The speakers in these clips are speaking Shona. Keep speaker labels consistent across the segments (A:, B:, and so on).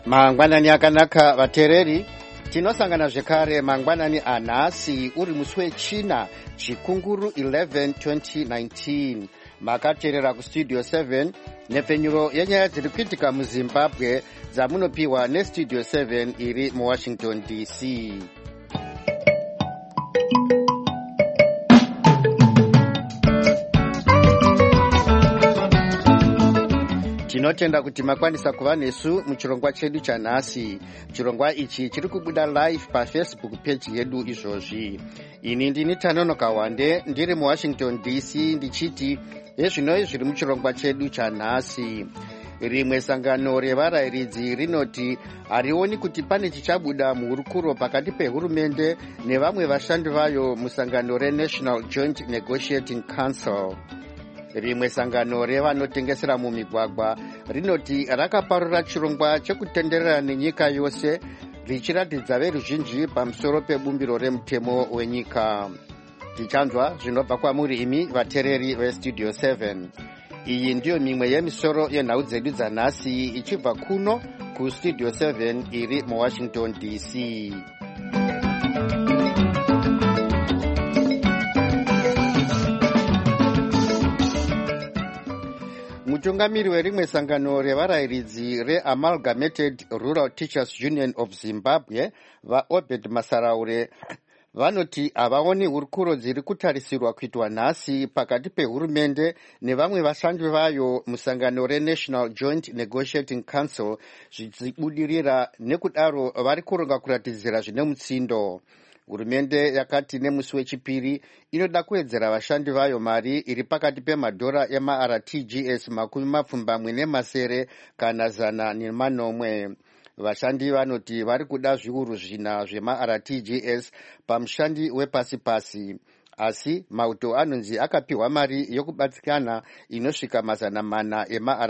A: Mangwanani akanaka vatereri, tinosangana zvekare mangwanani anhasi uri musi wechina chikunguru 11 2019. Makateerera kustudio 7 nepfenyuro yenyaya dziri kuitika muZimbabwe dzamunopiwa nestudio 7 iri muWashington DC. Tinotenda kuti makwanisa kuva nesu muchirongwa chedu chanhasi. Chirongwa ichi chiri kubuda live paFacebook page yedu izvozvi. Ini ndini Tanonoka Wande ndiri muWashington DC ndichiti ezvinoi zviri muchirongwa chedu chanhasi. Rimwe sangano revarayiridzi rinoti harioni kuti pane chichabuda muhurukuro pakati pehurumende nevamwe vashandi vayo musangano reNational Joint Negotiating Council. Rimwe sangano revanotengesera mumigwagwa rinoti rakaparura chirongwa chekutenderera nenyika yose richiratidza veruzhinji pamusoro pebumbiro remutemo wenyika. Tichanzwa zvinobva kwamuri imi vatereri vestudio 7. Iyi ndiyo mimwe yemisoro yenhau dzedu dzanhasi ichibva kuno kustudio 7 iri muWashington DC. Mutungamiri werimwe sangano revarayiridzi reAmalgamated Rural Teachers Union of Zimbabwe vaObed Masaraure vanoti havaoni hurukuro dziri kutarisirwa kuitwa nhasi pakati pehurumende nevamwe vashandi vayo musangano reNational Joint Negotiating Council zvichibudirira, nekudaro vari kuronga kuratidzira zvine mutsindo. Hurumende yakati nemusi wechipiri inoda kuwedzera vashandi vayo mari iri pakati pemadhora emaRTGS 70 kana 100. Vashandi vanoti vari kuda zviuru 4 zvemaRTGS pamushandi wepasi-pasi, asi mauto anonzi akapiwa mari yokubatsikana inosvika 400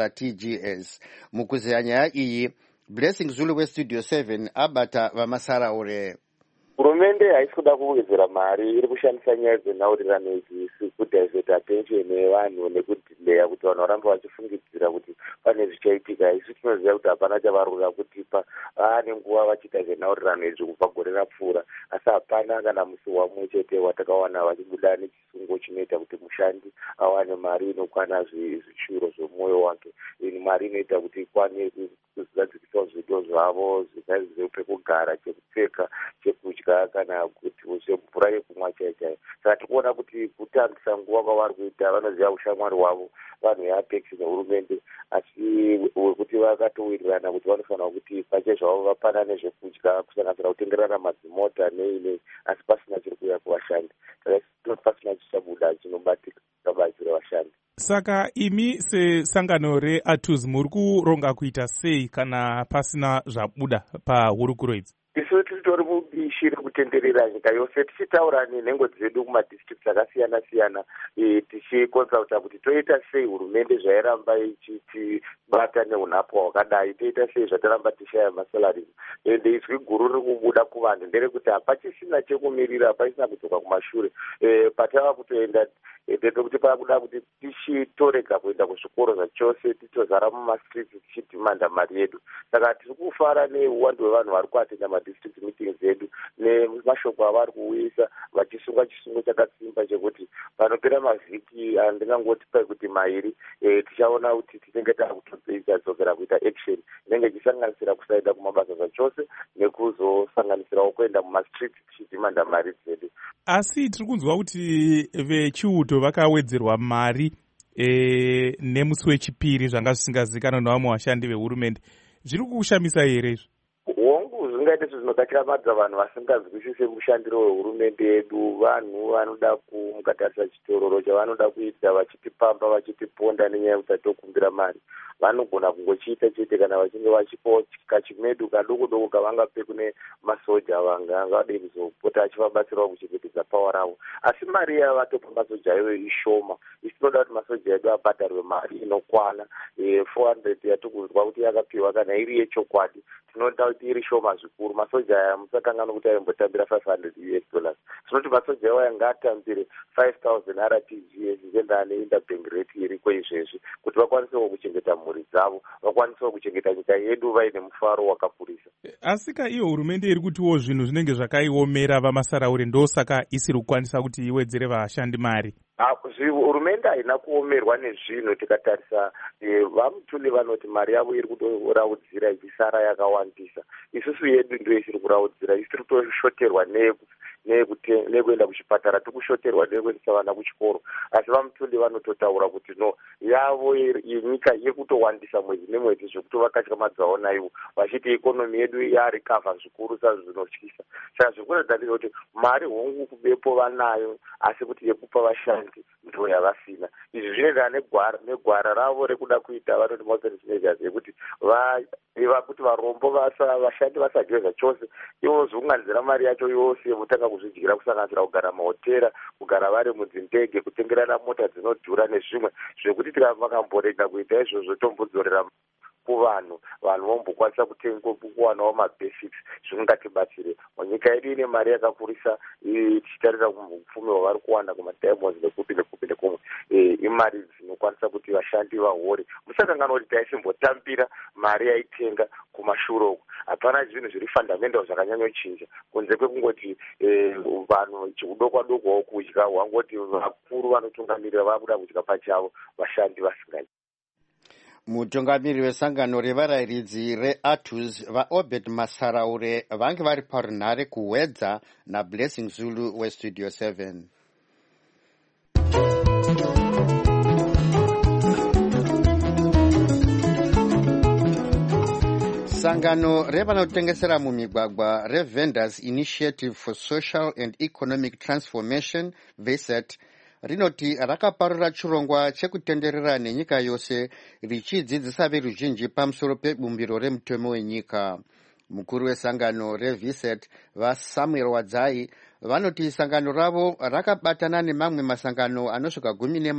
A: emaRTGS. Mukuzeya nyaya iyi, Blessing Zulu westudio 7 abata vaMasaraure.
B: Hurumende haisi kuda kuwedzera mari, iri kushandisa nyaya dzenhaurirano idzi kudivert attention yevanhu nekudhileya kuti vanhu varambe vachifungidzira kuti pane zvichaitika. Isu tinoziva kuti hapana chavarura kutipa, vaane nguva vachiita zvenhaurirano idzi kubva gore rapfuura, asi hapana kana musi wamwe chete watakawana vachibuda nechisungo chinoita kuti mushandi awane mari inokwana zvishuro zvemwoyo wake. Mari inoita kuti ikwane kuzadzikisa zviito zvavo, zvikaizve pekugara, chekupfeka, chekudya, kana kuti mvura yekumwa chaichayo. Saka tikuona kuti kutambisa nguva kwavari kuita, vanoziva ushamwari hwavo vanhu veApex nehurumende, asi wekuti vakatowirirana kuti vanofanira kuti pache zvavo vapanane zvekudya, kusanganisira kutengerana madzimota nei, asi pasina chiri kuuya kuvashandi. Saka pasina chichabuda chinobatika pabazi revashandi.
C: Saka imi sesangano reATUZ muri kuronga kuita sei kana pasina zvabuda pahurukuro idzi?
B: Isu titori mubishi rekutenderera nyika yose tichitaura nenhengo dzedu kumadistrict akasiyana-siyana, tichikonzauta kuti toita sei hurumende zvairamba ichitibata neunhapwa hwakadai, toita sei zvataramba tishaya masalari. Ende izwi guru riri kubuda kuvanhu nderekuti hapachisina chekumirira, hapachisina kudzoka kumashure. Patava kutoenda ndetokuti paakuda kuti tichitorega kuenda kuzvikoro zvachose, titozara mumastreets tichidhimanda mari yedu. Saka tiri kufara neuwandu hwevanhu vari kuatenda madistrict meetings edu nemashoko avari kuuyisa vachisunga chisungo chakasimba chekuti panopera mavhiki handingangoti pai kuti mairi tichaona kuti tinenge takutodzokera kuita action inenge ichisanganisira kusaenda kumabasa zvachose nekuzosanganisirawo kuenda mumastreets tichidhimanda mari dzedu.
C: Asi tiri kunzwa kuti vechiuto vakawedzerwa mari nemusi wechipiri zvanga zvisingazivikanwa nevamwe vashandi vehurumende. Zviri kushamisa here izvi?
B: Hongu zvingaita zvinokatiramadza vanhu vasingazwisise mushandiro wehurumende yedu. Vanhu vanoda mukatarisa chitororo chavanoda kuita, vachitipamba vachitiponda nenyaya yekuti tatokumbira mari. Vanogona kungochiita chete kana vachinge vachipawo kachimedu kadoko-doko kavangape kune masoja vangade kuzopota achivabatsirawo kuchengetedza pawa ravo. Asi mari yavatopa masoja ivo ishoma. Isi tinoda kuti masoja edu abhadharwe mari inokwana 400 yatikunzwa kuti yakapiwa kana iri yechokwadi. Tinoda kuti iri shoma zvikuru. Masoja aya musakangana kuti aimbotambira $500. Tinoti masoja iwo yanga atambire 5,000 RTGS zvichienderana neinterbank rate iriko izvezvi, kuti kuti vakwanisewo kuchengeta mhuri dzavo, vakwanisewo kuchengeta nyika yedu vaine mufaro wakapurisa.
C: Asi iyo hurumende iri kutiwo zvinhu zvinenge zvakaiomera vamasaraure, ndosaka isiri kukwanisa kuti iwedzere vashandi mari.
B: Hurumende haina kuomerwa nezvinhu. Tikatarisa vaMutuli vanoti mari yavo iri kutoraudzira ichisara yakawandisa. Isusu yedu ndiyo isiri kuraudzira, isiri kutoshoterwa nekuenda kuchipatara, tikushoterwa nekuendesa vana kuchikoro. Asi vaMutuli vanototaura kuti no, yavo nyika iri kutowandisa mwedzi nemwedzi zvekuti vakatyamadzawo naivo, vachiti ikonomi yedu yarikavha zvikuru sazvinotyisa. Saka zvikuratidza kuti mari hongu kubepo vanayo, asi kuti yekupa vashandi ndo yavasina. Izvi zvinoenderana negwara ravo rekuda kuita vanoti Muslim measures yekuti kuti varombo vashandi vasageza chose, ivo zvounganzira mari yacho yose votanga kuzvidyira, kusanganisira kugara mahotera, kugara vari mudzindege, kutengerana mota dzinodhura nezvimwe zvekuti vakamborega kuita izvozvo tombodzorera kuvanhu vombokwanisa kuwanawo mabasics zvingatibatsire. Nyika yedu ine mari yakakurisa, tichitarira upfumi hwavari kuwana kumadiamonds nekupi nekumwe, imari dzinokwanisa kuti vashandi vahore. Musakanganwa kuti taisimbotambira mari yaitenga kumashure uku. Hapana zvinhu zviri fundamental zvakanyanyochinja kunze kwekungoti vanhu udokwa-dokwawo kudya, hwangoti vakuru vanotungamirira vakuda kudya pachavo, vashandi vasingaiti.
A: Mutungamiri wesangano revarayiridzi reATUS vaObed Masaraure vange vari parunhare kuwedza naBlessing Zulu weStudio 7. Sangano revanotengesera mumigwagwa reVendors Initiative for Social and Economic Transformation VESET rinoti rakaparura chirongwa chekutenderera nenyika yose richidzidzisa veruzhinji pamusoro pebumbiro remutemo wenyika. Mukuru wesangano reVESET vaSamuel Wadzai vanoti sangano ravo rakabatana nemamwe masangano anosvika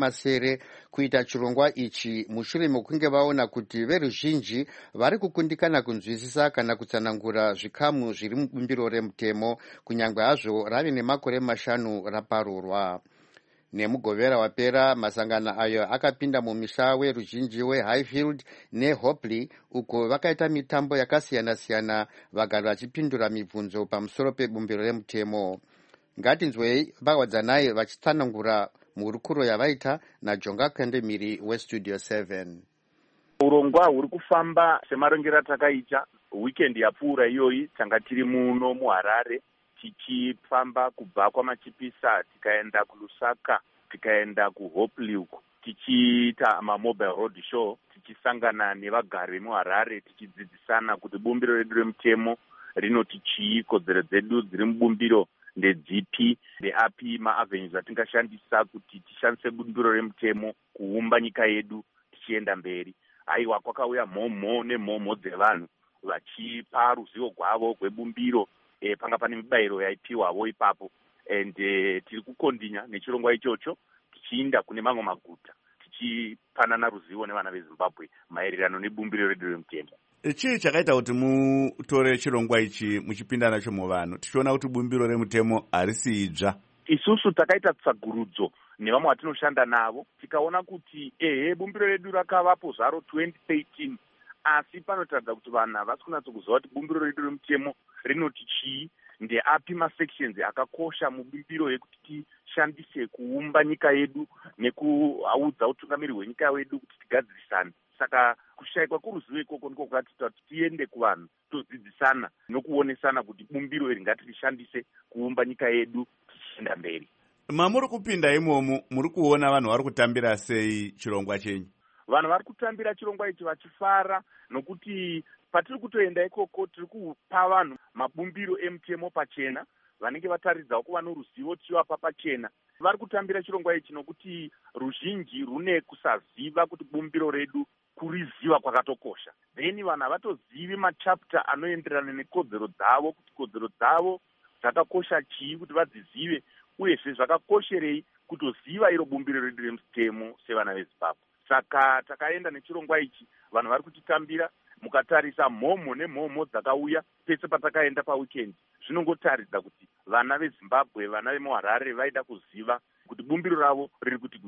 A: 17 kuita chirongwa ichi mushure mekunge vaona kuti veruzhinji vari kukundikana kunzwisisa kana kutsanangura zvikamu zviri mubumbiro remutemo kunyangwe hazvo rave nemakore 5 raparurwa. Nemugovera wapera masangano ayo akapinda mumisha weruzhinji weHighfield neHopley uko vakaita mitambo yakasiyana-siyana vagari vachipindura mibvunzo pamusoro pebumbiro remutemo. Ngatinzwei vaWadzanai vachitsanangura mhurukuro yavaita naJonga Kandemiri weStudio 7.
D: Urongwa huri kufamba semarongero atakaita weekend yapfuura iyoyi. Tanga tiri muno muHarare tichifamba kubva kwaMachipisa tikaenda kuLusaka tikaenda kuHopley uko tichiita mamobile road show tichisangana nevagari vemuHarare tichidzidzisana kuti bumbiro redu remutemo rinoti chii, kodzero dzedu dziri mubumbiro ndedzipi, ndeapi maavenues atingashandisa kuti tishandise bumbiro remutemo kuumba nyika yedu tichienda mberi. Aiwa, kwakauya mhomho dzevanhu vachipa ruzivo rwavo rwebumbiro. Panga pane mibayiro yaipiwavo ipapo, and tiri kukondinya nechirongwa ichocho tichiinda kune mamwe maguta tichipanana ruzivo nevana veZimbabwe maererano nebumbiro redu remutemo.
E: Chii chakaita kuti mutore chirongwa ichi muchipinda nacho muvanhu tichiona kuti bumbiro remutemo harisi idzva?
D: Isusu takaita tsagurudzo nevamwe vatinoshanda navo tikaona kuti bumbiro redu rakavapo zvaro 2013, asi panotaridza kuti vanhu havasi kunyatsokuziva kuti bumbiro redu remutemo rinoti chii, ndeapi masections akakosha mubumbiro yekuti tishandise kuumba nyika yedu nekuaudza utungamiri hwenyika yedu kuti tigadzirisane. Saka kushayikwa kuruzivo ikoko ndiko kwakatiita kuti tiende kuvanhu todzidzisana nokuonesana kuti bumbiro iri ngatirishandise kuumba nyika yedu tichienda mberi.
E: Mamuri kupinda imomo muri kuona vanhu vari kutambira sei chirongwa chenyu?
D: Vanhu vari kutambira chirongwa ichi vachifara, nokuti patiri kutoenda ikoko tiri kupa vanhu mabumbiro emutemo pachena, vanenge vataridzawo kuva noruzivo tichivapa pachena. Vari kutambira chirongwa ichi nokuti ruzhinji rune kusaziva kuti bumbiro redu kuriziva kwakatokosha. Then vanhu havatozivi machapter anoenderana nekodzero dzavo, kuti kodzero dzavo dzakakosha chii kuti vadzizive, uyezve zvakakosherei kutoziva iro bumbiro redu remutemo sevana veZimbabwe. Saka takaenda nechirongwa ichi, vanhu vari kutitambira. Mukatarisa mhomho dzakauya pese patakaenda paweekend, zvinongotaridza kuti vana veZimbabwe, vana vemuHarare vaida kuziva kuti bumbiro ravo riri kuti kudii.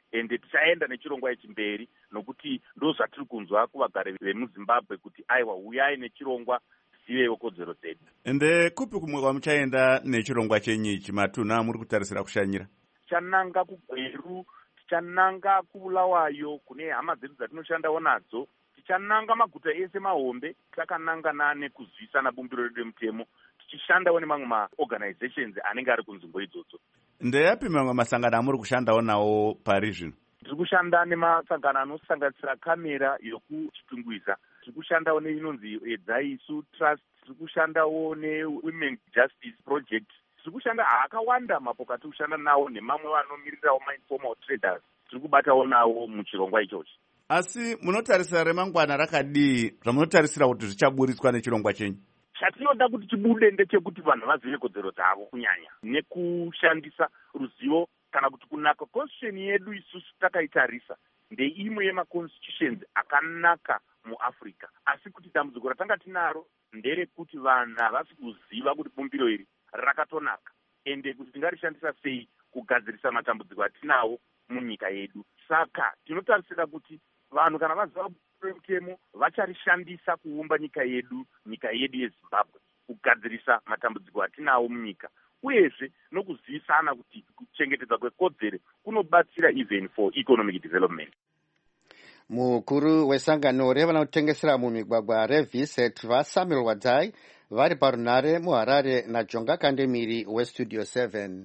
D: ende tichaenda nechirongwa ichi mberi, nokuti ndo zvatiri kunzwa kuvagari vemuzimbabwe kuti aiwa, uyai nechirongwa tizivewo kodzero dzedu.
E: Ende kupi kumwe kwamuchaenda nechirongwa chenyu ichi, matunhu amuri kutarisira kushanyira?
D: Tichananga kuGweru, tichananga kuBulawayo kune hama dzedu dzatinoshandawo nadzo, tichananga maguta ese mahombe, takanangana nekuzivisa bumbiro redu remutemo, tichishandawo nemamwe maorganizations anenge ari kunzvimbo idzodzo.
E: Ndeyapi mamwe masangano amuri kushandawo nawo pari zvino?
D: Tiri kushanda nemasangano anosanganisira Kamera yokuchitungwiza, tiri kushandawo neinonzi Edzaisu Trust, tiri kushandawo neWomen Justice Project, tiri kushanda akawanda mapoka tiri kushanda nawo nemamwe vanomirirawo mainformal traders, tiri kubatawo nawo muchirongwa ichochi.
E: Asi munotarisira remangwana rakadii zvamunotarisira kuti zvichaburiswa nechirongwa chenyu?
D: Chatinoda kuti chibude ndechekuti vanhu vazive kodzero dzavo kunyanya nekushandisa ruzivo, kana kuti kunaka constitution yedu isusu takaitarisa ndeimwe yemaconstitutions akanaka muAfrica, asi kuti dambudziko ratanga tinaro nderekuti vanhu havasi kuziva kuti bumbiro iri rakatonaka ende kuti tingarishandisa sei kugadzirisa matambudziko atinawo munyika yedu. Saka tinotarisira kuti vanhu kana vaziva mutemo vacharishandisa kuumba nyika yedu yeZimbabwe, kugadzirisa matambudziko atinawo munyika, uyezve nokuzivisana kuti kuchengetedza kwekodzero kunobatsira even for economic development.
A: Mukuru wesangano revanotengesera mumigwagwa reViset vaSamuel Wadzai vari parunare muHarare naJonga Kandemiri weStudio 7.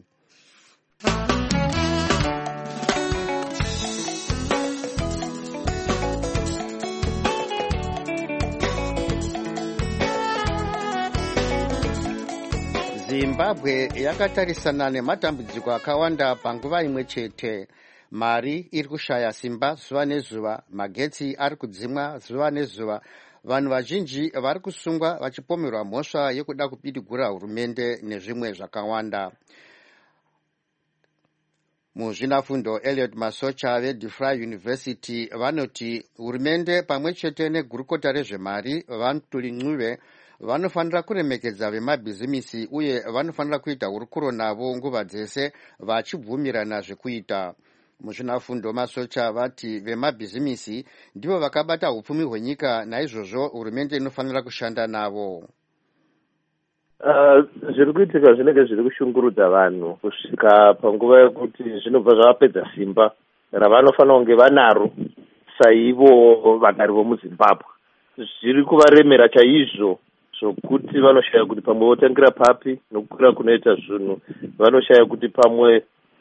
A: Zimbabwe yakatarisana nematambudziko akawanda panguva imwe chete. Mari iri kushaya simba zuva nezuva, magetsi ari kudzimwa zuva nezuva, vanhu vazhinji vari kusungwa vachipomerwa mhosva yekuda kupidigura hurumende nezvimwe zvakawanda. Muzvinafundo Elliot Masocha veDeFry University vanoti hurumende pamwe chete negurukota rezvemari Vantuli Ncube vanofanira kuremekedza vemabhizimisi uye vanofanira kuita hurukuro navo nguva dzese vachibvumirana zvekuita. Muzvinafundo Masocha vati vemabhizimisi ndivo vakabata upfumi hwenyika, naizvozvo hurumende inofanira kushanda navo.
F: Zviri kuitika zvinenge zviri kushungurudza vanhu kusvika panguva yekuti zvinobva zvavapedza simba ravanofanira kunge vanaro saivo vagari vomuZimbabwe. Zviri kuvaremera chaizvo zvokuti vanoshaya kuti pamwe votangira papi, nokukwira kunoita zvinhu vanoshaya kuti pamwe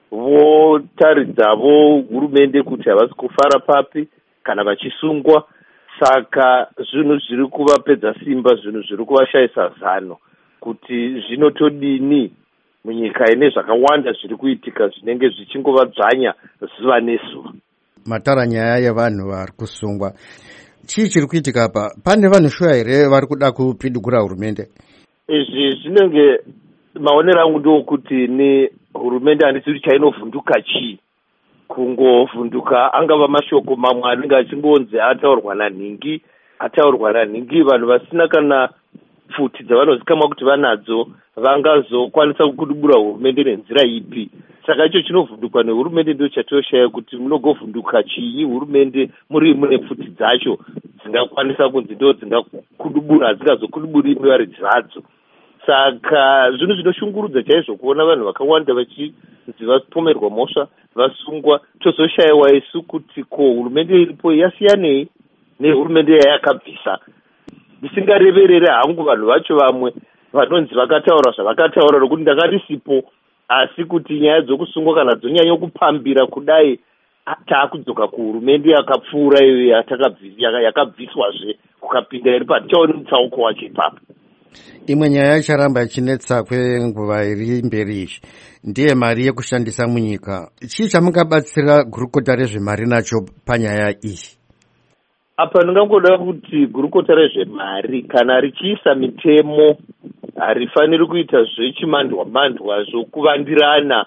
F: votaridzawo hurumende kuti havasi kufara papi kana vachisungwa. Saka zvinhu zviri kuvapedza simba, zvinhu zviri kuvashayisa zano kuti zvinotodini munyika ine zvakawanda zviri kuitika zvinenge zvichingovadzvanya zuva nezuva.
A: Matara nyaya yevanhu vari kusungwa, chii chiri kuitika apa? Pane vanhu shuwa here vari kuda kupidigura hurumende?
F: Izvi zvinenge maonero angu ndokuti ni hurumende handisi kuti chainovhunduka chii, kungovhunduka angava mashoko mamwe anenge achingonzi ataurwa nanhingi, vanhu vasina kana pfuti dzavanozikamwa kuti vanadzo vangazokwanisa kukudubura hurumende nenzira ipi. Saka icho chinovhundukwa nehurumende ndo chatoshaya kuti munogovhunduka chii hurumende muri mune pfuti dzacho dzingakwanisa kunzi ndo dzingakudubura, hadzingazokuduburi vari dzadzo. Saka zvinhu zvinoshungurudza chaizvo kuona vanhu vakawanda vachinzi vapomerwa mhosva, vasungwa, tozoshayiwa isu kuti ko hurumende iripo yasiyanei nehurumende yayakabvisa. Ndisingareverere hangu vanhu vacho vamwe vanonzi vakataura zvavakataura nokuti ndakarisipo, asi kuti nyaya dzokusungwa kana dzonyanya kupambira kudai taakudzoka kuhurumende yakapfuura iyo yakabviswazve kukapinda iri patichaone mutsauko wacho ipapo.
A: Imwe nyaya icharamba ichinetsa kwenguva iri mberi izvi ndiye mari yekushandisa munyika. Chii chamungabatsira gurukota rezvemari nacho panyaya iyi?
F: Apa ndingangoda kuti gurukota rezvemari kana richiisa mitemo harifaniri kuita zvechimandwa-mandwa zvokuvandirana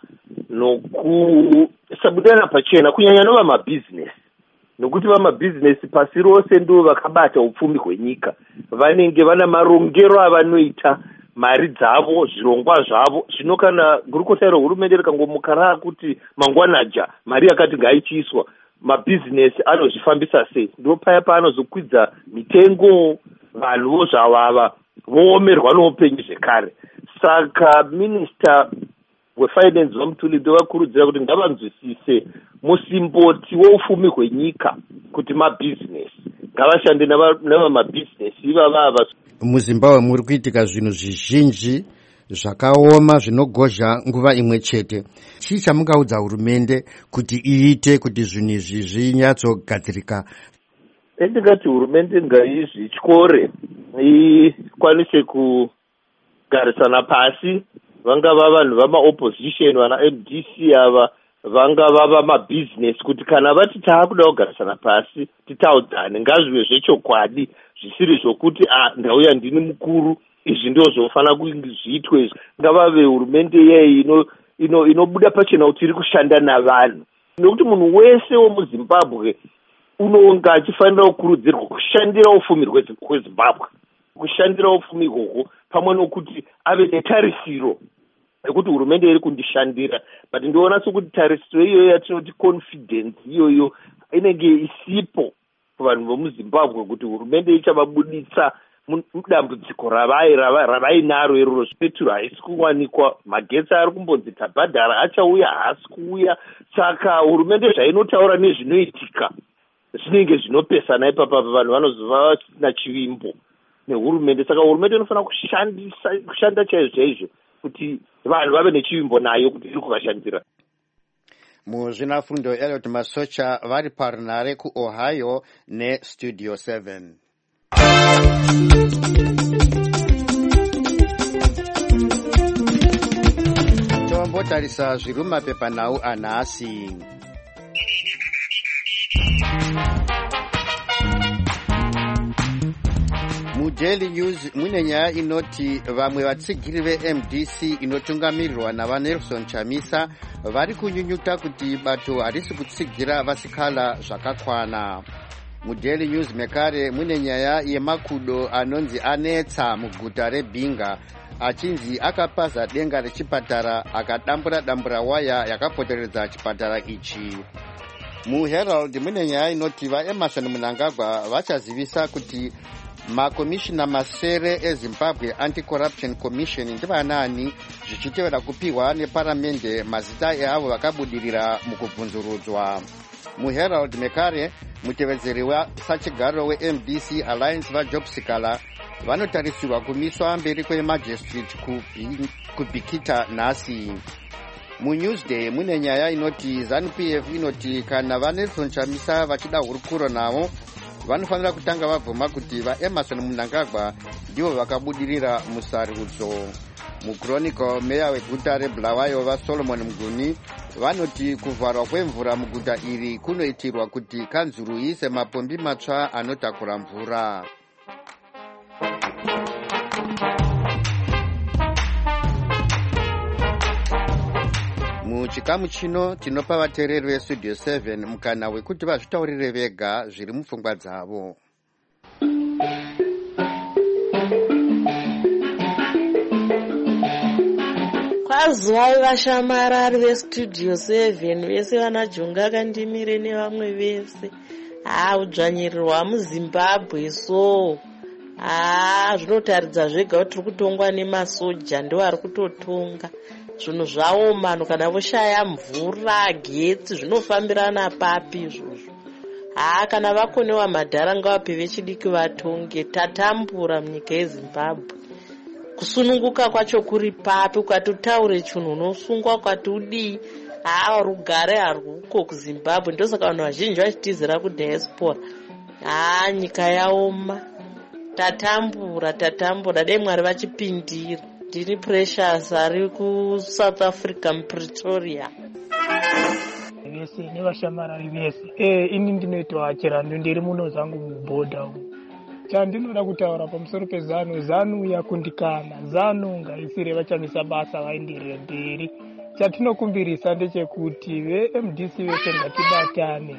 F: nokusabudana pachena, kunyanya novamabhizinesi, nokuti vamabhizinesi pasi rose ndo vakabata upfumi hwenyika. Vanenge vana marongero avanoita mari dzavo, zvirongwa zvavo. Zvino kana gurukota rehurumende rikangomuka rakuti mangwanaja mari yakati ngaichiiswa, mabhizinesi anozvifambisa sei? Ndo paya paanozokwidza mitengo, vanhuvo zvavava voomerwa noupenyu zvekare. Saka minista wefinance vaMutuli ndovakurudzira kuti ngavanzwisise musimboti woufumi hwenyika kuti mabhizinesi, ngavashande navamabhizinesi ivavava.
A: MuZimbabwe muri kuitika zvinhu zvizhinji zvakaoma zvinogozha nguva imwe chete. Chii chamungaudza hurumende kuti iite kuti zvinhu izvi zvinyatsogadzirika?
F: Ndingati hurumende ngaizvityore, ikwanise kugarisana pasi, vangava vanhu vamaopposition, vana MDC ava, vangava vamabhizinesi, kuti kana vati taakuda kugarisana pasi titaudzane, ngazvive zvechokwadi, zvisiri zvokuti ndauya ndini mukuru, izvi ndio zvofanira zviitwe izvi. Ngavave hurumende yeyi inobuda pachena kuti iri kushanda navanhu, nokuti munhu wese womuZimbabwe unonga achifanira kukurudzirwa kushandira ufumi hweZimbabwe, kushandira ufumi ihwohwo, pamwe nokuti ave netarisiro yekuti hurumende iri kundishandira. But ndinoona sokuti tarisiro iyoyo yatinoti confidence iyoyo inenge isipo kuvanhu vomuZimbabwe kuti hurumende ichavabuditsa mudambudziko ravainaro iroro. Petro haisi kuwanikwa, magetsi ari kumbonzi tabhadhara achauya, haasi kuuya. Saka hurumende zvainotaura nezvinoitika zvinenge zvinopesana ipapa, vanhu vanozova vasina chivimbo nehurumende. Saka hurumende inofanira kushanda chaizvo kuti vanhu vave nechivimbo nayo kuti iri kuvashandira.
A: Muzvinafundo Elliot Masocha vari parunare kuOhio neStudio 7. Tombotarisa zviri mumapepanhau anhasi. MuDaily News mune nyaya inoti vamwe vatsigiri veMDC inotungamirirwa navaNelson Chamisa vari kunyunyuta kuti bato harisi kutsigira vasikala zvakakwana. MuDaily News mekare mune nyaya yemakudo anonzi anetsa muguta reBinga, achinzi akapaza denga rechipatara akadambura waya yakapoteredza chipatara ichi. MuHerald mune nyaya inoti vaEmerson Mnangagwa vachazivisa kuti makomishina masere eZimbabwe Anti-Corruption Commission ndivanani, zvichitevera kupiwa neparamende mazita eavo vakabudirira mukubvunzurudzwa. MuHerald mekare mutevedzeri wasachigaro weMDC Alliance vaJob Sikala vanotarisirwa kumiswa mberi kwemajistrate kubhikita nhasi. MuNewsday mune nyaya inoti ZANU-PF inoti kana vaNelson Chamisa vachida hurukuro navo vanofanira kutanga vabvuma kuti vaEmerson Mnangagwa ndivo vakabudirira musarudzo. MuChronicle meya weguta reBulawayo vaSolomon Mguni vanoti kuvharwa kwemvura muguta iri kunoitirwa kuti kanzuru iise mapombi matsva anotakura mvura. Muchikamu chino tinopa vateereri veStudio 7 mukana wekuti vazvitaurire vega zviri mupfungwa dzavo.
G: Kwazivai vashamarari veStudio 7 vese vanaJunga Kandimire nevamwe vese. Udzvanyirirwa muZimbabwe so zvinotaridza zvega kuti tiri kutongwa nemasoja, ndiwo ari kutotonga. Zvinhu zvaoma, kana voshaya mvura, getsi, zvinofambirana papi izvozvo. Kana vakonewa madhara ngavape vechidiki vatonge. Tatambura munyika yeZimbabwe. Kusununguka kwacho kuri papi, ukatotaure chinhu unosungwa ukati udii. Rugare haruko kuZimbabwe, ndosaka vanhu vazhinji vachitizira kudiaspora. Nyika yaoma. Tatambura, dai Mwari vachipindira. Ndini Precious ari kuSouth Africa muPretoria.
H: Vese nevashamarari vese. Ini ndinoitwa chirando ndiri muno zangu mubhodha umu. Chandinoda kutaura pamusoro peZANU, ZANU yakundikana. ZANU ngaisire vachamisa basa vaenderere mberi. Chatinokumbirisa ndechekuti veMDC vese ngatibatane.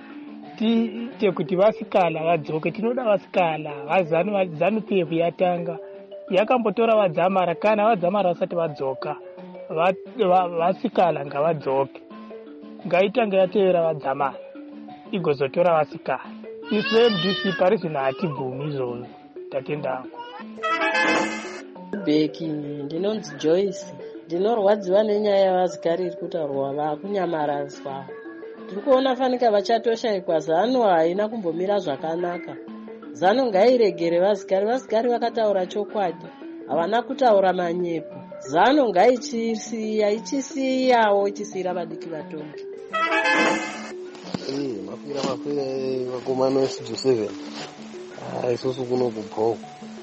H: Tiite kuti vasikala vadzoke. Tinoda vasikala. ZANU-PF yatanga. yakambotora vadzamara. Kana vadzamara vasati vadzoka, vasikana ngavadzoke, ngaitange yatevera vadzamara igozotora vasikana. Isu MDC pari zvino hatigumi izvozvo. Tatendangu
G: beki. Ndinonzi Joyce. Ndinorwadziwa nenyaya yavazigari iri kutaurwa vakunyamarazwa. Tiri kuona fanika vachatoshayikwa. ZANU haina kumbomira zvakanaka. ZANU ngairegere vazigari. Vazigari vakataura chokwadi, havana kutaura manyepo. ZANU ichisiyawo ichisiyira vadiki vatongi.
I: Mafira vakomana veStudio 7 isusu kuno kubhoko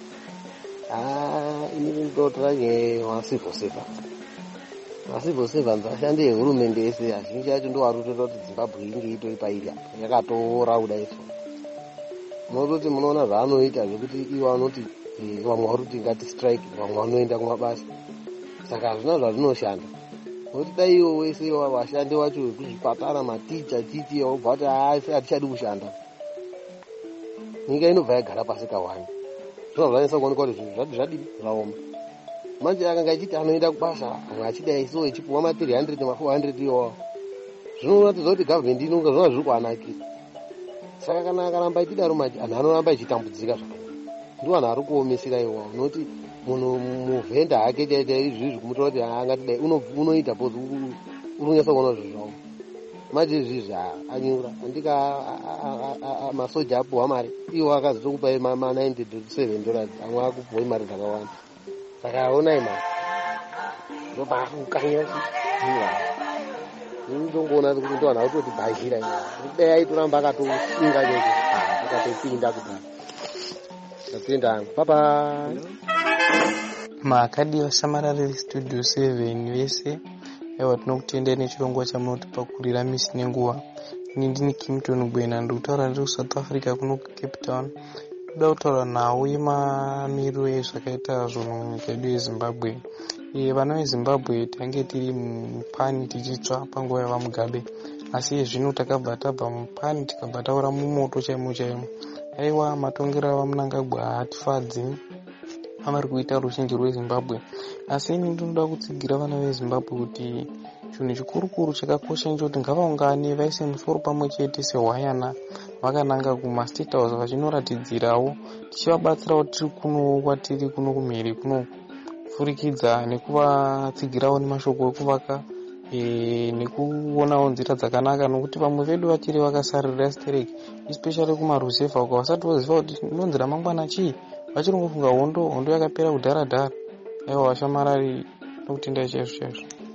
I: inini ndotorange waCivil Servants ashandi ehurumende yese azhinji acho ndo arikutoita kuti Zimbabwe inge itori pairi apa yakatora kuda iso. Munototi munoona zvaanoita zvekuti iwo anoti vamwe varikuti ngati strike, vamwe vanoenda kumabasa. Saka hazvina zvazvinoshanda. Noti dai iwo wese vashandi vacho vekuzvipatara, maticha titi obva kuti hatichadi kushanda, nyika inobva yagara pasi kawanda. Zvino zvanesa kuoneka kuti zvinhu zvati zvadini zvaoma. Manje akanga achiti anoenda kubasa, amwe achidai so echipuwa ma300 ma400 iwawo, zvinoratidza kuti gavhmendi inonga zvona zviri kuanakira. Saka kana akaramba ichidaro manje anhu anoramba ichitambudzika zvakanaka. Ndiwo anhu ari kuomesera iwawo, noti munhu muvhenda hake chaita izvi kumutaura kuti angati dai unoita bozi unonyasa kuona zvinhu zvawo. Manje izvizvi anyura andika masoja apuwa mari, iwo akazotokupai $97, amwe akupuwai mari dzakawanda. Saka onai mari ndobva kukanyira ndongoona kuti ndo vanhu vakutoti bhazhira dai aitoramba akatoshinga chete akatopinda kudai. Ndapinda hangu papa
J: makadi vasamarari veStudio 7 vese aiwa tinokutendai nechirongwa chamunotipa kurira misi nenguva. Ini ndini Kimton Gwena ndikutaura ndiri kuSouth Africa kuno kuCape Town. Ndoda kutaura nhau yemamiriro ezvakaita zvinhu munyika yedu yeZimbabwe. Vana veZimbabwe tange tiri mupani tichitsva panguva yavaMugabe, asi zvino tabva mupani tikabva taura mumoto chaimo chaimo. Aiwa matongero avaMunangagwa hatifadzi avari kuita rushinji rweZimbabwe, asi ini ndinoda kutsigira vana veZimbabwe kuti chinhu chikuru chakakosha ndechekuti ngavaungane vaise musoro pamwe chete sehwayana vakananga kumaState House vachinoratidzirawo tichivabatsirawo tiri kuno kwatiri kuno kumhiri kunofurikidza nekuvatsigirawo nemashoko ekuvaka nekuonawo nzira dzakanaka, nokuti vamwe vedu vachiri vakasarira stereki especially kumaruzevha uko vasati voziva kuti ndonzi ramangwana chii, vachirongofunga hondo yakapera kudhara. Aiwa vashamarari nokutendai chaizvo.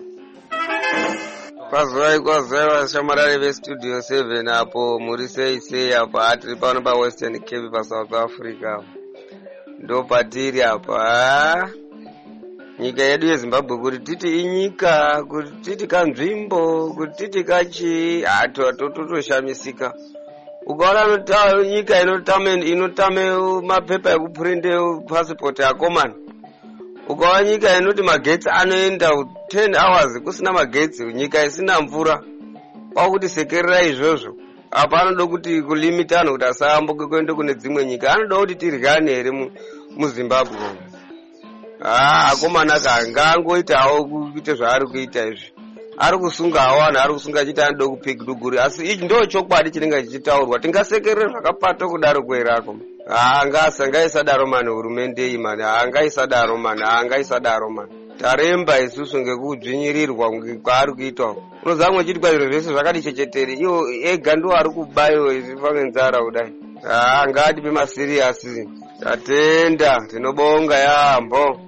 K: Kwazai vashamarari veStudio 7 apo muri sei apa tiri pano paWestern Cape paSouth Africa, ndo patiri apa. Nyika yedu yeZimbabwe kuti titi inyika, kuti titi kanzvimbo, kuti titi kachi, totoshamisika. Ukaona nyika inotame mapepa ekupurinde passport akomana, ukaona nyika inoti magetsi anoenda 10 hours kusina magetsi, nyika isina mvura, kwakuti sekerera izvozvo. Apa anoda kuti kulimitana kuti asaambuke kuende kune dzimwe nyika, anoda kuti tiryane here muZimbabwe. Akomana kangangoitawo kuite zvaari kuita izvi, ari kusungawo anhu, ari kusunga achiti anoda kupiguduguri, asi ichi ndo chokwadi chinenge chichitaurwa. Tingasekerere zvakapato kudaro kwerako. Ngaisadaro mani hurumende iyi mani, ngaisadaro mani. Taremba isusu ngekudzvinyirirwa kwaari kuitwa. Unozamwe chiti kwa zviro zvese zvakati chechetere, iwo ega ndo ari kubayiwa iziva ngenzara kudai. Ngatipe masiriyasi. Tatenda, tinobonga yaambo.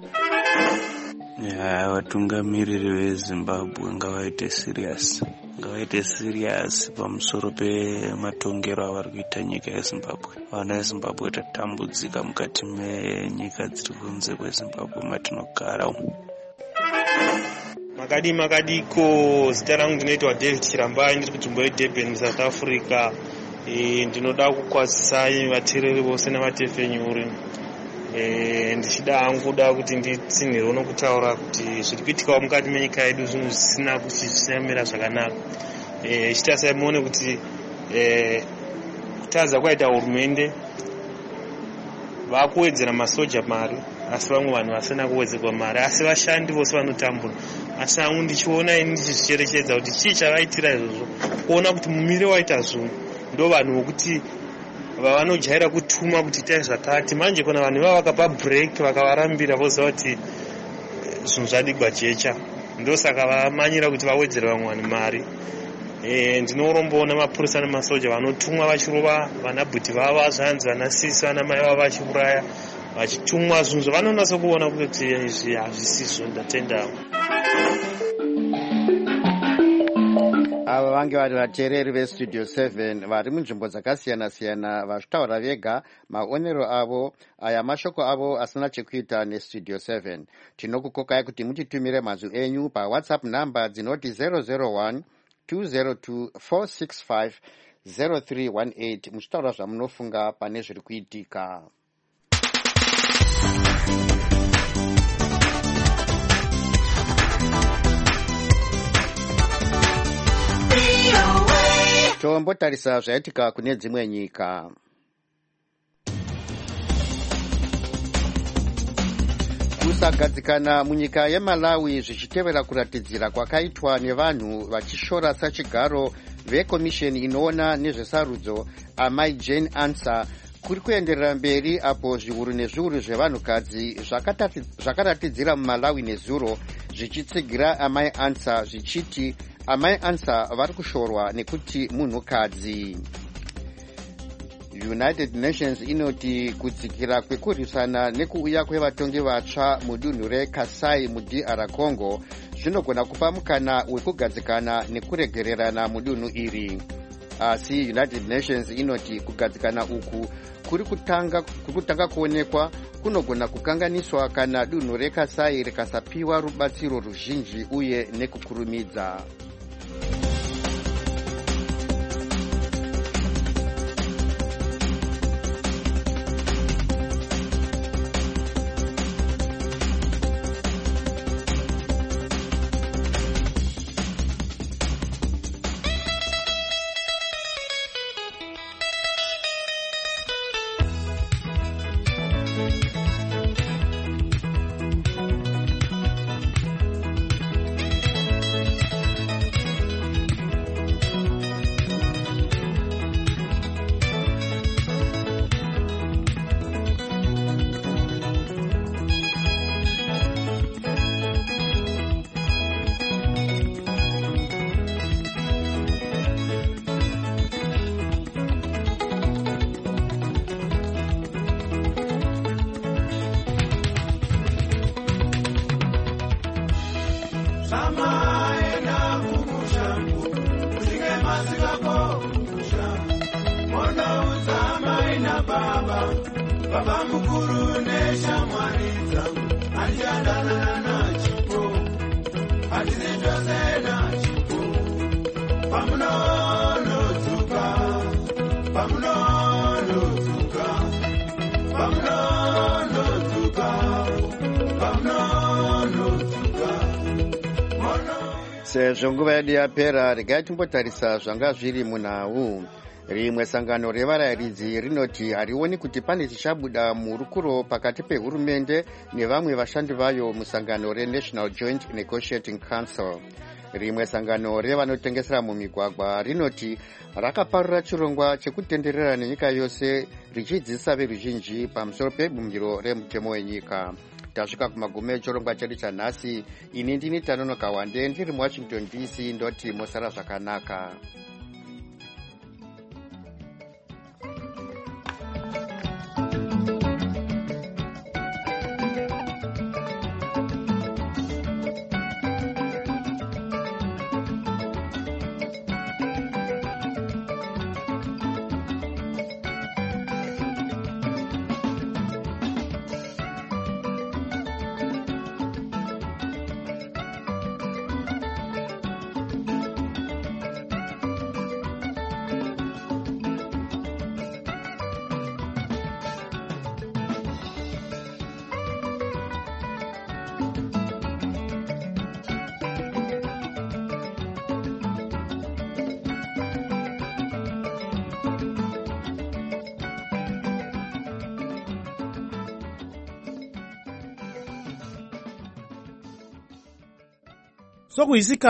L: Vatungamiriri veZimbabwe ngavaite serious pamusoro pematongero avari kuita nyika yeZimbabwe. Vana veZimbabwe tatambudzika mukati menyika dziri kunze kweZimbabwe matinogara umu.
M: Makadiko, zita rangu ndinoitwa David Chirambai, ndiri kunzvimbo yeDurban South Africa. Ndinoda kukwazisai vateereri vose navatefenyuri. Ndichida hanguda kuti nditsinhirwe nokutaura kuti zviri kuitikawo mukati menyika yedu zvinhu zvisina kumira zvakanaka. Chitasai muone kuti kutadza kwaita hurumende vakuwedzera masoja mari, asi vamwe vanhu vasina kuwedzerwa mari, asi vashandi vose vanotambura. Asi hangu ndichiona ini ndichicherechedza kuti chii chavaitira izvozvo, kuona kuti mumire waita zvunhu ndo vanhu vokuti vanojaira kutuma kuti itai zvakati. Manje kuna vanhu ivava vakapa break vakavarambira voziva kuti zvinhu zvadigwa jecha, ndosaka vamanyira kuti vawedzere vamwe vanhu mari. Ndinoromboona mapurisa nemasoja vanotumwa vachirova vanabhuti vava, zvanzi vanasisi vanamai vava vachiuraya, vachitumwa zvinhu zvavanonasa kuona kuti izvi hazvisizvo. Ndatenda
A: ava vange vari vateereri vestudio 7 vari munzvimbo dzakasiyana-siyana vachitaura vega maonero avo. Aya mashoko avo asina chekuita nestudio 7. Tinokukokai kuti mutitumire mazwi enyu pawhatsapp namba dzinoti 001 202 465 0318 muchitaura zvamunofunga pane zviri kuitika. Tombotarisa zvaitika kune dzimwe nyika. Kusagadzikana munyika yeMalawi zvichitevera kuratidzira kwakaitwa nevanhu vachishora sachigaro vekomisheni inoona nezvesarudzo amai Jane Ansah kuri kuenderera mberi apo zviuru nezviuru zvevanhukadzi zvakaratidzira muMalawi nezuro zvichitsigira amai Ansah zvichiti amai Ansah vari kushorwa nekuti munhukadzi. United Nations inoti kudzikira kwekurwisana nekuuya kwevatongi vatsva mudunhu reKasai muDR Congo zvinogona kupa mukana wekugadzikana nekuregererana mudunhu iri. Asi United Nations inoti kugadzikana uku kuri kutanga kuonekwa kunogona kukanganiswa kana dunhu reKasai rikasapiwa rubatsiro ruzhinji uye nekukurumidza.
N: Baba mukuru nesha mwaridza anjandana na chipo atizijose na chipo pamunono tuka
A: sezvo nguva yedu yapera regai timbotarisa zvanga zviri munhau. Rimwe sangano revarayiridzi rinoti harioni kuti pane chichabuda murukuro pakati pehurumende nevamwe vashandi vayo musangano reNational Joint Negotiating Council. Rimwe sangano revanotengesera mumigwagwa rinoti rakaparura chirongwa chekutenderera nenyika yose richidzidzisa veruzhinji pamusoro pebumbiro remutemo wenyika. Tasvika kumagumo echirongwa chedu chanhasi. Ini ndini Tanonoka Wande ndiri muWashington DC ndoti mosara zvakanaka.
O: sokuisika